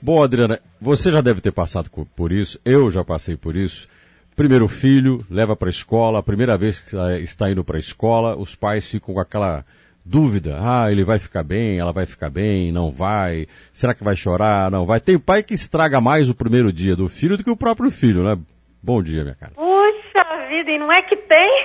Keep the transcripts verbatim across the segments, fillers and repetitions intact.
Bom, Adriana, você já deve ter passado por isso, eu já passei por isso. Primeiro filho, leva para a escola, a primeira vez que está indo para a escola, os pais ficam com aquela dúvida. Ah, ele vai ficar bem, ela vai ficar bem, não vai. Será que vai chorar? Não vai. Tem pai que estraga mais o primeiro dia do filho do que o próprio filho, né? Bom dia, minha cara. Puxa vida, e não é que tem?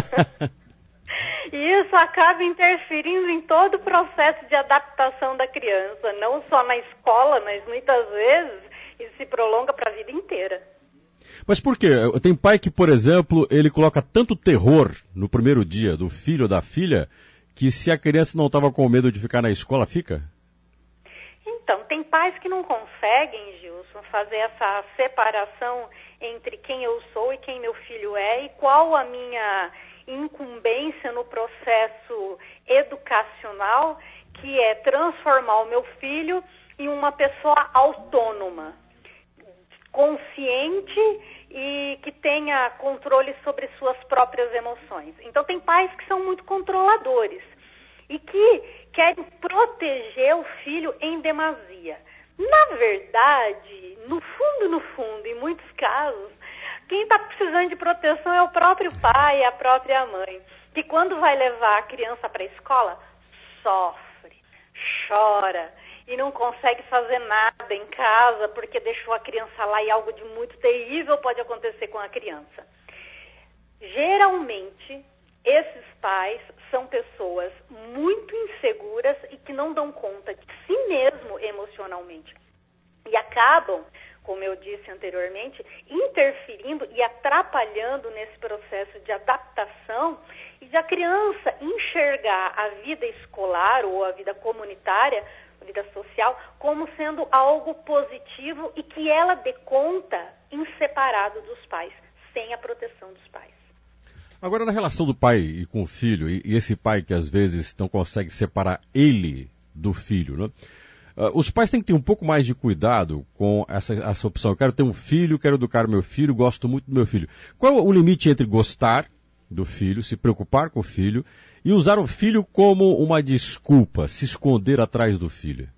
E isso acaba interferindo em todo o processo de adaptação da criança, não só na escola, mas muitas vezes isso se prolonga para a vida inteira. Mas por quê? Tem pai que, por exemplo, ele coloca tanto terror no primeiro dia do filho ou da filha, que se a criança não estava com medo de ficar na escola, fica? Então, tem pais que não conseguem, Gilson, fazer essa separação entre quem eu sou e quem meu filho é e qual a minha incumbência no processo educacional, que é transformar o meu filho em uma pessoa autônoma, consciente e que tenha controle sobre suas próprias emoções. Então tem pais que são muito controladores e que querem proteger o filho em demasia. Na verdade, no fundo, no fundo, em muitos casos, quem está precisando de proteção é o próprio pai, a própria mãe, que quando vai levar a criança para a escola, sofre, chora e não consegue fazer nada em casa porque deixou a criança lá e algo de muito terrível pode acontecer com a criança. Geralmente, esses pais são pessoas muito inseguras e que não dão conta de si mesmo emocionalmente e acabam, como eu disse anteriormente, interferindo e atrapalhando nesse processo de adaptação e de a criança enxergar a vida escolar ou a vida comunitária, a vida social, como sendo algo positivo e que ela dê conta em separado dos pais, sem a proteção dos pais. Agora, na relação do pai e com o filho, e, e esse pai que às vezes não consegue separar ele do filho, né? Uh, os pais têm que ter um pouco mais de cuidado com essa, essa opção. Eu quero ter um filho, quero educar meu filho, gosto muito do meu filho. Qual é o limite entre gostar do filho, se preocupar com o filho e usar o filho como uma desculpa, se esconder atrás do filho?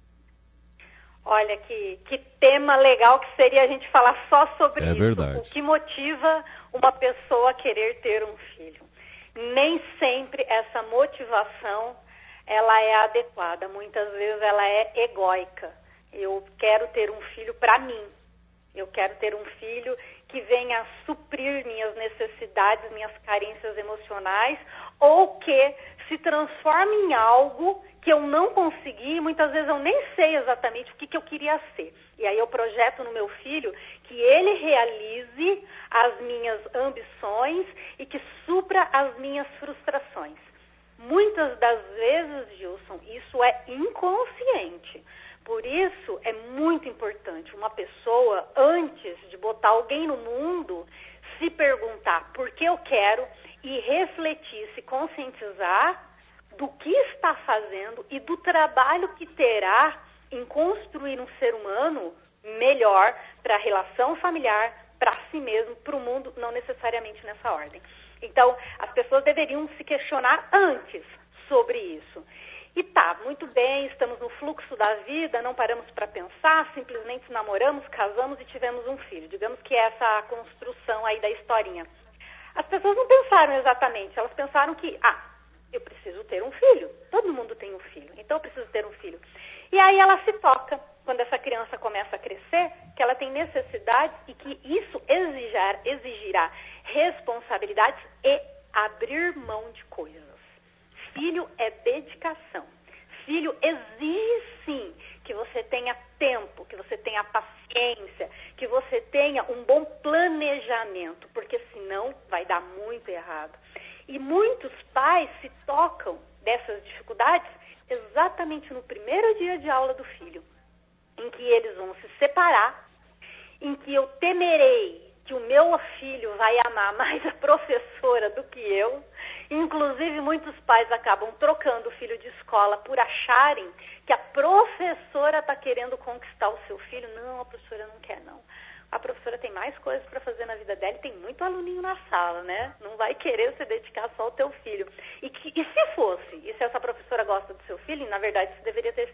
Olha, que, que tema legal que seria a gente falar só sobre é isso. Verdade. O que motiva uma pessoa a querer ter um filho. Nem sempre essa motivação ela é adequada, muitas vezes ela é egóica. Eu quero ter um filho para mim, eu quero ter um filho que venha suprir minhas necessidades, minhas carências emocionais, ou que se transforme em algo que eu não consegui, muitas vezes eu nem sei exatamente o que, que eu queria ser. E aí eu projeto no meu filho que ele realize as minhas ambições e que supra as minhas frustrações. Muitas das vezes, Gilson, isso é inconsciente. Por isso, é muito importante uma pessoa, antes de botar alguém no mundo, se perguntar por que eu quero e refletir, se conscientizar do que está fazendo e do trabalho que terá em construir um ser humano melhor para a relação familiar, para si mesmo, para o mundo, não necessariamente nessa ordem. Então, as pessoas deveriam se questionar antes sobre isso. E tá, muito bem, estamos no fluxo da vida, não paramos para pensar, simplesmente namoramos, casamos e tivemos um filho. Digamos que essa é a construção aí da historinha. As pessoas não pensaram exatamente, elas pensaram que, ah, eu preciso ter um filho, todo mundo tem um filho, então eu preciso ter um filho. E aí ela se toca, quando essa criança começa a crescer, que ela tem necessidades e que isso exigirá, exigirá responsabilidades e abrir mão de coisas. Filho é dedicação. Filho exige sim que você tenha tempo, que você tenha paciência, que você tenha um bom planejamento, porque senão vai dar muito errado. E muitos pais se tocam dessas dificuldades exatamente no primeiro dia de aula do filho, em que eles vão se separar, em que eu temerei que o meu filho vai amar mais a professora do que eu. Inclusive, muitos pais acabam trocando o filho de escola por acharem que a professora está querendo conquistar o seu filho. Não, a professora não quer, não. A professora tem mais coisas para fazer na vida dela e tem muito aluninho na sala, né? Não vai querer se dedicar só ao teu filho. E, que, e se fosse, e se essa professora gosta do seu filho, e na verdade isso deveria ter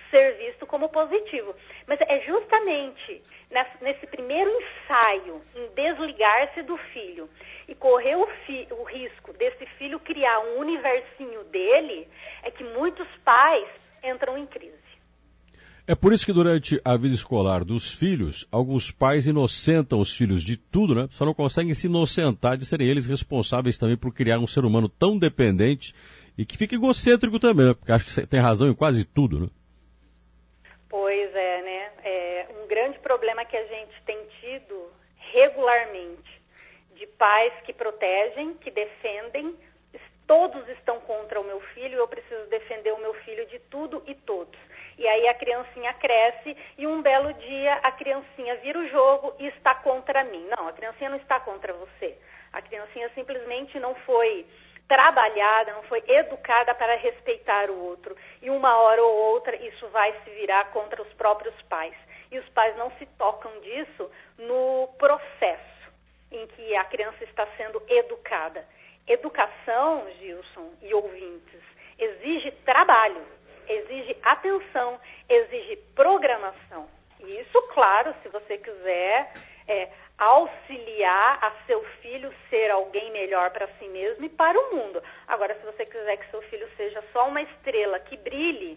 ser visto como positivo. Mas é justamente nesse primeiro ensaio em desligar-se do filho e correr o, fi, o risco desse filho criar um universinho dele, é que muitos pais entram em crise. É por isso que durante a vida escolar dos filhos, alguns pais inocentam os filhos de tudo, né? Só não conseguem se inocentar de serem eles responsáveis também por criar um ser humano tão dependente e que fica egocêntrico também, né? Porque acho que tem razão em quase tudo, né? Pois é, né? É um grande problema que a gente tem tido regularmente, de pais que protegem, que defendem, todos estão contra o meu filho, eu preciso defender o meu filho de tudo e todos. E aí a criancinha cresce e um belo dia a criancinha vira o jogo e está contra mim. Não, a criancinha não está contra você. A criancinha simplesmente não foi trabalhada, não foi educada para respeitar o outro. E uma hora ou outra isso vai se virar contra os próprios pais. E os pais não se tocam disso no processo em que a criança está sendo educada. Educação, Gilson e ouvintes, exige trabalho, exige atenção, exige programação. E isso, claro, se você quiser é, auxiliar a seu filho ser alguém melhor para si mesmo e para o mundo. Agora, se você quiser que seu filho seja só uma estrela que brilhe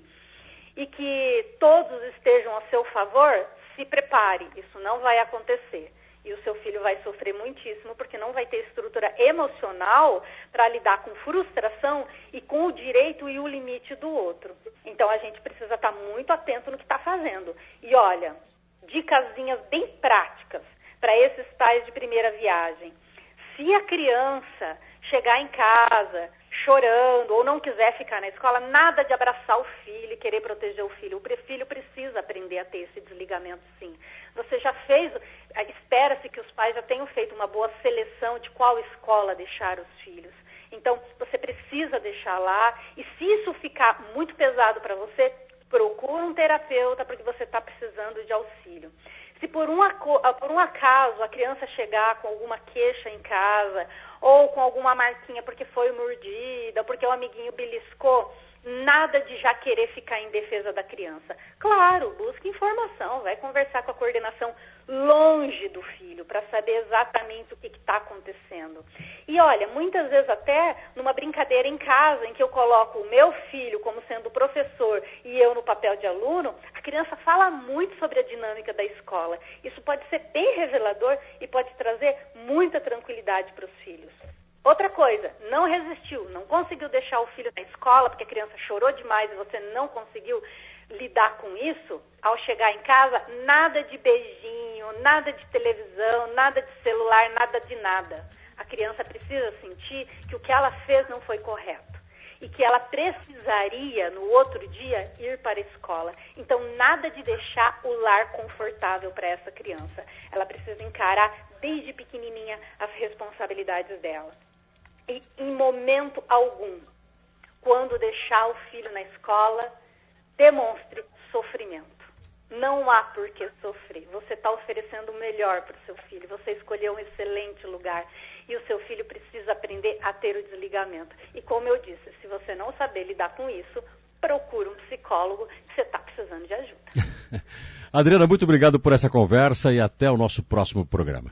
e que todos estejam a seu favor, se prepare, isso não vai acontecer. E o seu filho vai sofrer muitíssimo porque não vai ter estrutura emocional para lidar com frustração e com o direito e o limite do outro. Então a gente precisa estar muito atento no que está fazendo. E olha, dicasinhas bem práticas para esses pais de primeira viagem. Se a criança chegar em casa chorando ou não quiser ficar na escola, nada de abraçar o filho e querer proteger o filho. O filho precisa aprender a ter esse desligamento, sim. Você já fez, espera-se que os pais já tenham feito uma boa seleção de qual escola deixar os filhos. Então, você precisa deixar lá, e se isso ficar muito pesado para você, procura um terapeuta porque você está precisando de auxílio. Se por um, por um acaso a criança chegar com alguma queixa em casa, ou com alguma marquinha porque foi mordida, porque o amiguinho beliscou, nada de já querer ficar em defesa da criança. Claro, busque informação, vai conversar com a coordenação longe do filho para saber exatamente o que está acontecendo. E olha, muitas vezes até numa brincadeira em casa, em que eu coloco o meu filho como sendo professor e eu no papel de aluno, a criança fala muito sobre a dinâmica da escola. Isso pode ser bem revelador e pode trazer muita tranquilidade para os filhos. Outra coisa, não resistiu, não conseguiu deixar o filho na escola porque a criança chorou demais e você não conseguiu lidar com isso, ao chegar em casa, nada de beijinho, nada de televisão, nada de celular, nada de nada. A criança precisa sentir que o que ela fez não foi correto e que ela precisaria, no outro dia, ir para a escola. Então, nada de deixar o lar confortável para essa criança. Ela precisa encarar, desde pequenininha, as responsabilidades dela. E, em momento algum, quando deixar o filho na escola, demonstre sofrimento. Não há por que sofrer. Você está oferecendo o melhor para o seu filho. Você escolheu um excelente lugar. E o seu filho precisa aprender a ter o desligamento. E como eu disse, se você não saber lidar com isso, procure um psicólogo que você está precisando de ajuda. Adriana, muito obrigado por essa conversa e até o nosso próximo programa.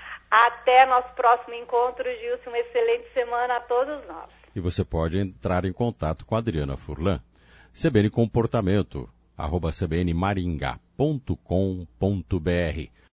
Até nosso próximo encontro, Gilson. Uma excelente semana a todos nós. E você pode entrar em contato com a Adriana Furlan. C B N Comportamento, arroba c b n maringá ponto com ponto b r.